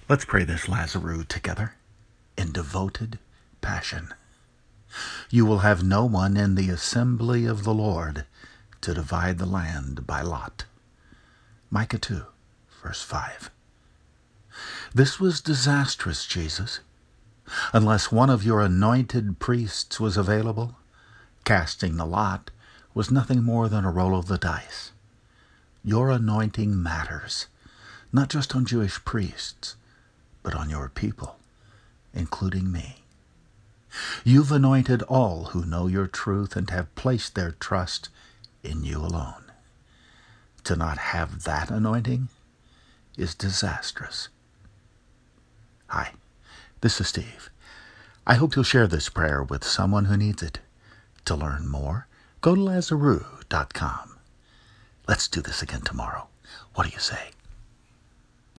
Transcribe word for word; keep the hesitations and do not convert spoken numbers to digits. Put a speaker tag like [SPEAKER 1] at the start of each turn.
[SPEAKER 1] Let's pray this Lazarus together in devoted passion. You will have no one in the assembly of the Lord to divide the land by lot. Micah two, verse five. This was disastrous, Jesus. Unless one of your anointed priests was available, casting the lot was nothing more than a roll of the dice. Your anointing matters, not just on Jewish priests, but on your people, including me. You've anointed all who know your truth and have placed their trust in you alone. To not have that anointing is disastrous. Hi, this is Steve. I hope you'll share this prayer with someone who needs it. To learn more, go to Lazarus dot com. Let's do this again tomorrow. What do you say?